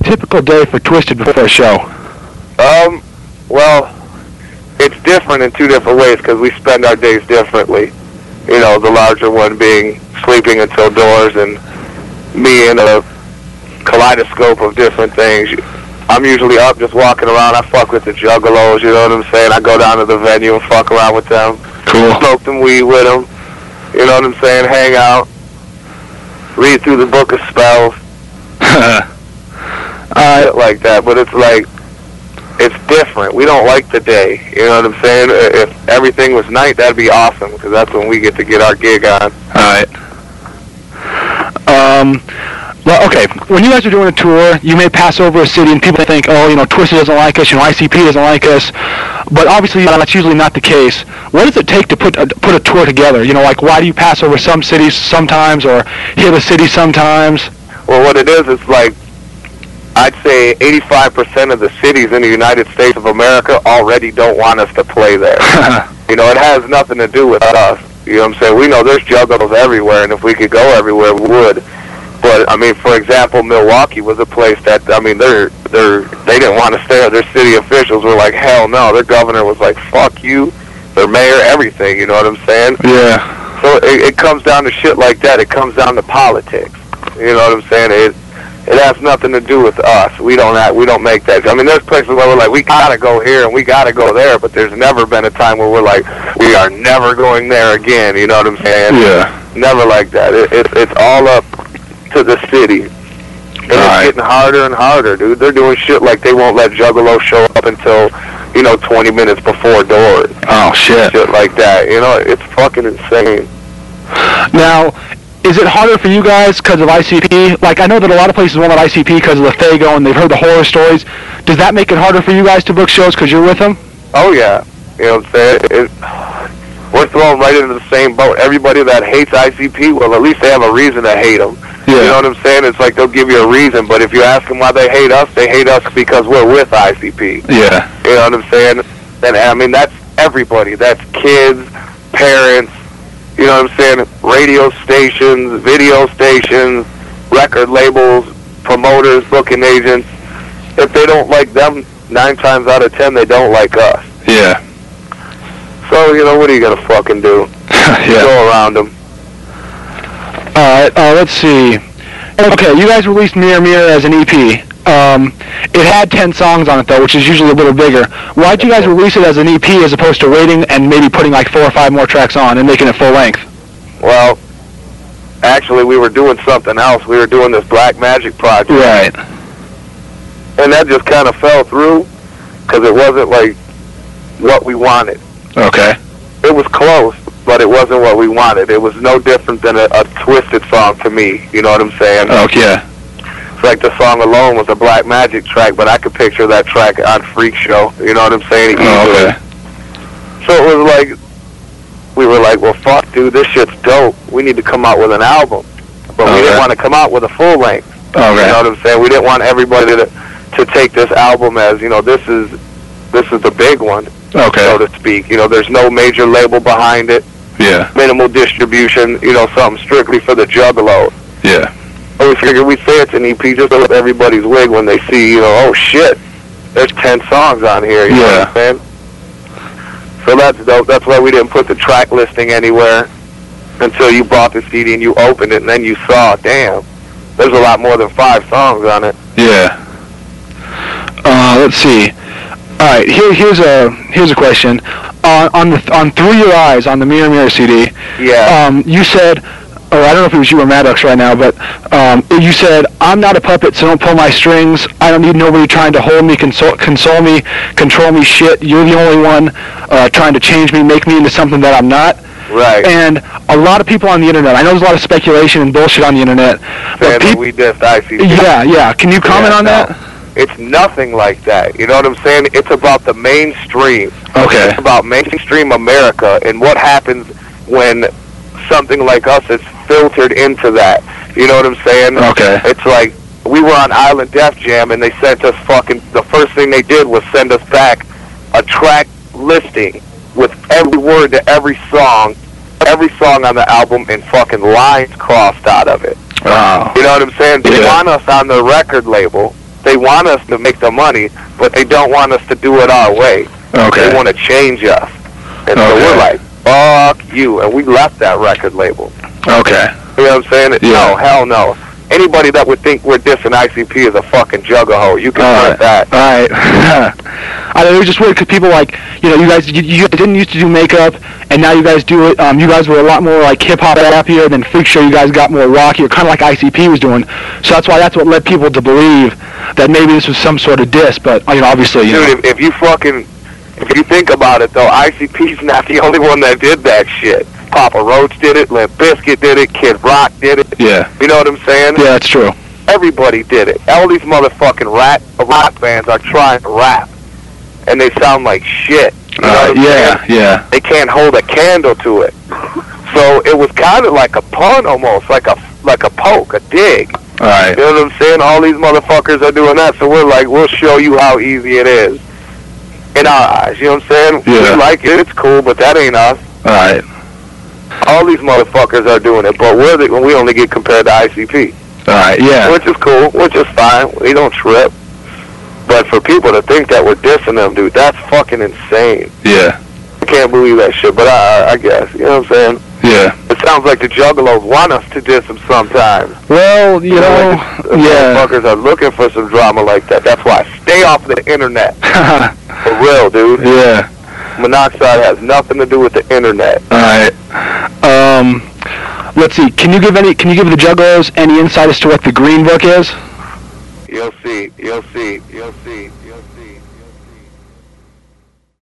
typical day for Twisted before a show? Well, it's different in two different ways because we spend our days differently. You know, the larger one being sleeping until doors, and me in a kaleidoscope of different things. I'm usually up just walking around. I fuck with the juggalos, you know what I'm saying? I go down to the venue and fuck around with them. Cool. Smoke some weed with them, you know what I'm saying? Hang out, read through the book of spells, shit like that. But it's like, it's different. We don't like the day, you know what I'm saying? If everything was night, that'd be awesome, because that's when we get to get our gig on. Alright. Well, okay, when you guys are doing a tour, you may pass over a city and people think, oh, you know, Twisted doesn't like us, you know, ICP doesn't like us, but obviously that's usually not the case. What does it take to put a tour together? You know, like, why do you pass over some cities sometimes or hit a city sometimes? Well, what it is, it's like, I'd say 85% of the cities in the United States of America already don't want us to play there. You know, it has nothing to do with us. You know what I'm saying? We know there's juggalos everywhere, and if we could go everywhere, we would. But, I mean, for example, Milwaukee was a place that, I mean, they didn't want to stay there. Their city officials were like, hell no. Their governor was like, fuck you. Their mayor, everything, you know what I'm saying? Yeah. So it comes down to shit like that. It comes down to politics. You know what I'm saying? It has nothing to do with us. We don't make that. I mean, there's places where we're like, we gotta go here and we gotta go there, but there's never been a time where we're like, we are never going there again. You know what I'm saying? Yeah. Never like that. It's all up to the city. And it's getting harder and harder, dude. They're doing shit like they won't let Juggalo show up until, you know, 20 minutes before doors. Oh, shit. Shit like that. You know, it's fucking insane. Now, is it harder for you guys because of ICP? Like, I know that a lot of places won't let ICP because of the Faygo and they've heard the horror stories. Does that make it harder for you guys to book shows because you're with them? Oh, yeah. You know what I'm saying? We're thrown right into the same boat. Everybody that hates ICP, well, at least they have a reason to hate them. Yeah. You know what I'm saying? It's like they'll give you a reason, but if you ask them why they hate us because we're with ICP. Yeah. You know what I'm saying? And, I mean, that's everybody. That's kids, parents, you know what I'm saying, radio stations, video stations, record labels, promoters, booking agents. If they don't like them, 9 times out of 10, they don't like us. Yeah. So, you know, what are you going to fucking do? Yeah. Go around them. Alright, let's see. Okay, you guys released Mirror Mirror as an EP. It had 10 songs on it, though, which is usually a little bigger. Why'd you guys release it as an EP as opposed to waiting and maybe putting like 4 or 5 more tracks on and making it full length? Well, actually, we were doing something else. We were doing this Black Magic project. Right. And that just kind of fell through because it wasn't, like, what we wanted. Okay. It was close, but it wasn't what we wanted. It was no different than a Twisted song to me. You know what I'm saying? Oh, yeah. It's like the song alone was a Black Magic track, but I could picture that track on Freak Show. You know what I'm saying? Oh, okay. So it was like, we were like, well, fuck, dude, this shit's dope. We need to come out with an album. But we didn't want to come out with a full length. Okay. You know what I'm saying? We didn't want everybody to take this album as, you know, this is the big one. Okay. So to speak. You know, there's no major label behind it. Yeah. Minimal distribution, you know, something strictly for the Juggalo. Yeah. So we figured we'd say it's an EP just to let everybody's wig when they see, you know, oh shit, there's 10 songs on here, you know what I'm saying? So that's dope. That's why we didn't put the track listing anywhere until you bought the CD and you opened it and then you saw, damn, there's a lot more than 5 songs on it. Yeah. Let's see. All right, here's a question. On Through Your Eyes on the Mirror Mirror CD. Yeah. You said, or I don't know if it was you or Maddox right now, but you said, I'm not a puppet, so don't pull my strings. I don't need nobody trying to hold me, console me, control me. Shit, you're the only one trying to change me, make me into something that I'm not. Right. And a lot of people on the internet, I know there's a lot of speculation and bullshit on the internet. Saying that we dissed ICP. Yeah. Can you comment on that? It's nothing like that. You know what I'm saying? It's about the mainstream. Okay. It's about mainstream America and what happens when something like us is filtered into that. You know what I'm saying? Okay. It's like we were on Island Def Jam and they sent us the first thing they did was send us back a track listing with every word to every song on the album and fucking lines crossed out of it. Wow. You know what I'm saying? They want us on the record label. They want us to make the money, but they don't want us to do it our way. Okay. They want to change us. And so Okay. we're like, fuck you. And we left that record label. Okay. You know what I'm saying? Yeah. No, hell no. Anybody that would think we're dissing ICP is a fucking juggaho. You can print that. All right. I know, it was just weird because people like, you know, you guys didn't used to do makeup, and now you guys do it. You guys were a lot more like hip-hop happier than Freak Show. You guys got more rocky, or kind of like ICP was doing. So that's what led people to believe that maybe this was some sort of diss. But, you know, obviously, you know. Dude, if you think about it, though, ICP's not the only one that did that shit. Papa Roach did it, Limp Bizkit did it, Kid Rock did it. Yeah. You know what I'm saying? Yeah, that's true. Everybody did it. All these motherfucking rock bands are trying to rap, and they sound like shit. You know what I'm saying? Yeah. They can't hold a candle to it. So it was kind of like a pun, almost like a poke, a dig. All right. You know what I'm saying? All these motherfuckers are doing that, so we're like, we'll show you how easy it is. In our eyes, you know what I'm saying? Yeah. We like it, it's cool, but that ain't us. All right. All these motherfuckers are doing it, but we only get compared to ICP. All right. Yeah. Which is cool, which is fine. We don't trip. But for people to think that we're dissing them, dude, that's fucking insane. Yeah. I can't believe that shit, but I guess, you know what I'm saying? Yeah. It sounds like the Juggalos want us to diss them sometimes. Well, you know, Like the yeah. motherfuckers are looking for some drama like that. That's why I stay off the internet. For real, dude. Yeah. Monoxide has nothing to do with the internet. All right. Let's see. Can you give the Juggalos any insight as to what the Green Book is? You'll see.